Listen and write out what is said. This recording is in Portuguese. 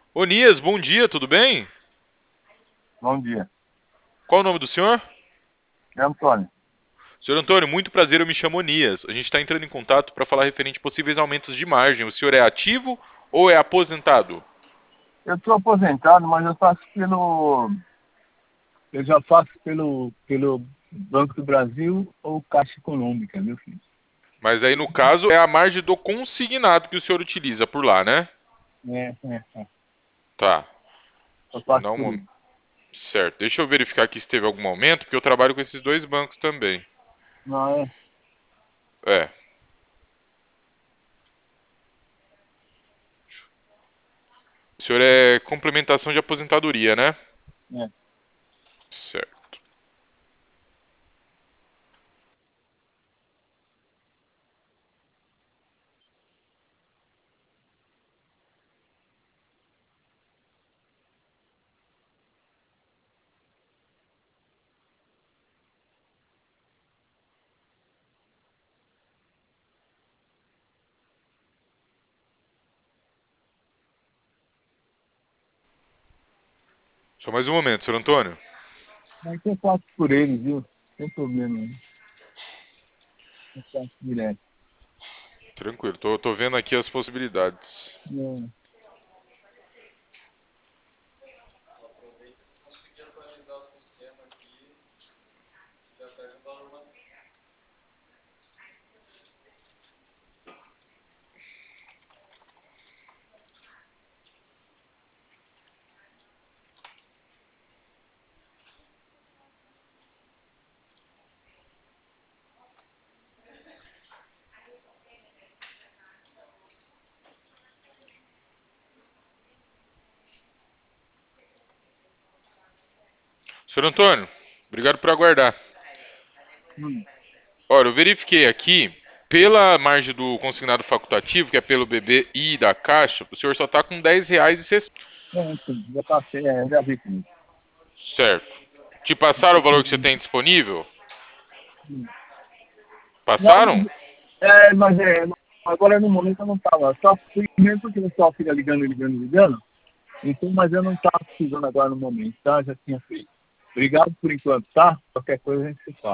Onias, bom dia, tudo bem? Bom dia. Qual o nome do senhor? É Antônio. Senhor Antônio, muito prazer, eu me chamo Onias. A gente está entrando em contato para falar referente a possíveis aumentos de margem. O senhor é ativo ou é aposentado? Eu estou aposentado, mas eu já faço pelo Banco do Brasil ou Caixa Econômica, meu filho. Mas aí, no caso, é a margem do consignado que o senhor utiliza por lá, né? É. Tá. Eu Me faço dá um por momento. ele. Certo. Deixa eu verificar aqui se teve algum aumento, porque eu trabalho com esses dois bancos também. Não, É. O senhor é complementação de aposentadoria, né? é. Certo. Só mais um momento, senhor Antônio. Mas eu faço por ele, viu? Sem problema, né? Eu faço direto. Tranquilo, tô vendo aqui as possibilidades. É. Senhor Antônio, obrigado por aguardar. Hum. Olha, eu verifiquei aqui, pela margem do consignado facultativo, que é pelo BBI da Caixa, o senhor só está com R$ 10,60. Sim, já passei, já vi com isso. Certo. Te passaram o valor que você tem disponível? Hum. Não, Passaram? mas agora no momento eu não estava. Só fui mesmo porque o pessoal fica ligando. Então, mas eu não estava precisando agora no momento, tá? Já tinha feito. Obrigado por enquanto, tá? Qualquer coisa a gente se fala.